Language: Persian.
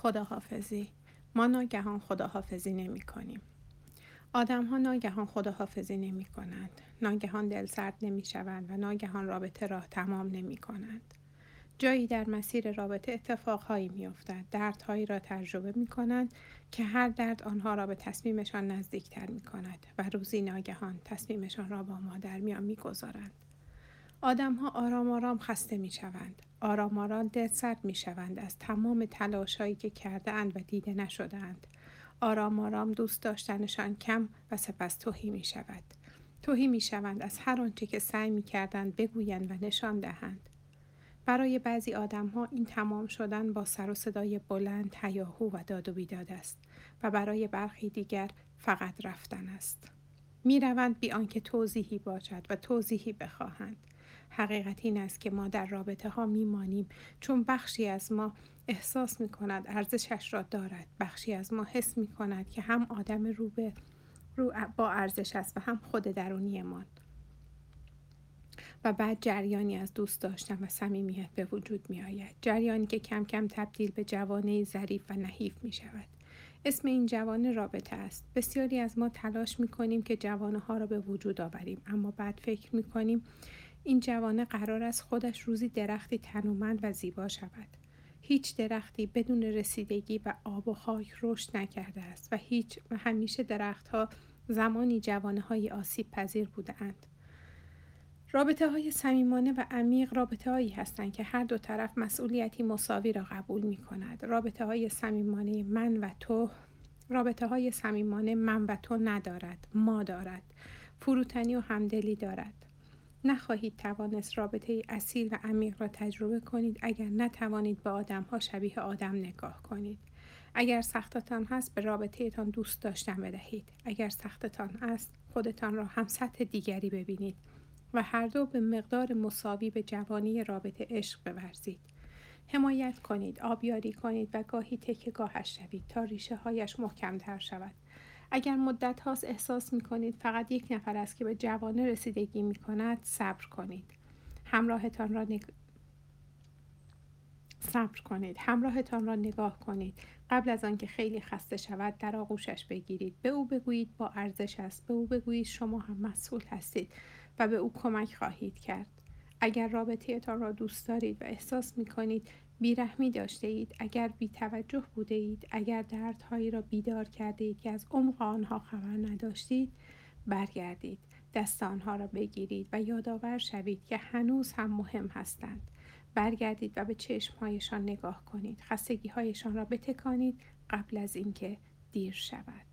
خداحافظی. ما ناگهان خداحافظی نمی کنیم. آدم ها ناگهان خداحافظی نمی کنند. ناگهان دل سرد نمی شوند و ناگهان رابطه را تمام نمی کنند. جایی در مسیر رابطه اتفاقهایی می افتد. دردهایی را تجربه می کنند که هر درد آنها را به تصمیمشان نزدیکتر می کند و روزی ناگهان تصمیمشان را با ما در میان می گذارند. آدم ها آرام آرام خسته می شوند. آرام آرام دلسرد می شوند از تمام تلاش هایی که کرده اند و دیده نشده اند. آرام آرام دوست داشتنشان کم و سپس تهی می شود. تهی می شوند از هر آنچه که سعی می کردند بگویند و نشان دهند. برای بعضی آدم ها این تمام شدن با سر و صدای بلند، هیاهو و داد و بیداد است و برای برخی دیگر فقط رفتن است. می روند بی آنکه توضیحی باشد و توضیحی بخواهند. حقیقت این است که ما در رابطه ها می مانیم چون بخشی از ما احساس می کند ارزشش را دارد. بخشی از ما حس می کند که هم آدم رو با ارزش است و هم خود درونی ما. و بعد جریانی از دوست داشتن و صمیمیت به وجود می آید. جریانی که کم کم تبدیل به جوانه ظریف و نحیف می شود. اسم این جوانه رابطه است. بسیاری از ما تلاش می کنیم که جوانه ها را به وجود آوریم، اما بعد فکر می کنیم این جوانه قرار است خودش روزی درختی تنومند و زیبا شود. هیچ درختی بدون رسیدگی و آب و خاک رشد نکرده است و همیشه درختها زمانی جوانه های آسیب پذیر بودند. رابطه های صمیمانه و عمیق رابطه هایی هستند که هر دو طرف مسئولیتی مساوی را قبول می کند. رابطه های صمیمانه من و تو ندارد، ما دارد. فروتنی و همدلی دارد. نخواهید توانست رابطه اصیل و عمیق را تجربه کنید اگر نتوانید به آدم ها شبیه آدم نگاه کنید. اگر سختتان هست به رابطه تان دوست داشتن بدهید. اگر سختتان است خودتان را هم سطح دیگری ببینید و هر دو به مقدار مساوی به جوانی رابطه عشق بورزید. حمایت کنید، آبیاری کنید و گاهی تکیه‌گاهش شوید تا ریشه هایش محکم‌تر شود. اگر مدت هاست احساس می کنید فقط یک نفر است که به جوانه رسیدگی می کند، صبر کنید. همراهتان را نگاه کنید. قبل از آنکه خیلی خسته شود در آغوشش بگیرید. به او بگویید با ارزش است. به او بگویید شما هم مسئول هستید و به او کمک خواهید کرد. اگر رابطه تان را دوست دارید و احساس می کنید بیرحمی داشته اید، اگر بی توجه بوده اید، اگر دردهایی را بیدار کرده اید که از عمق آنها خبر نداشتید، برگردید. دست آنها را بگیرید و یادآور شوید که هنوز هم مهم هستند. برگردید و به چشمهایشان نگاه کنید. خستگی‌هایشان را بتکانید قبل از اینکه دیر شود.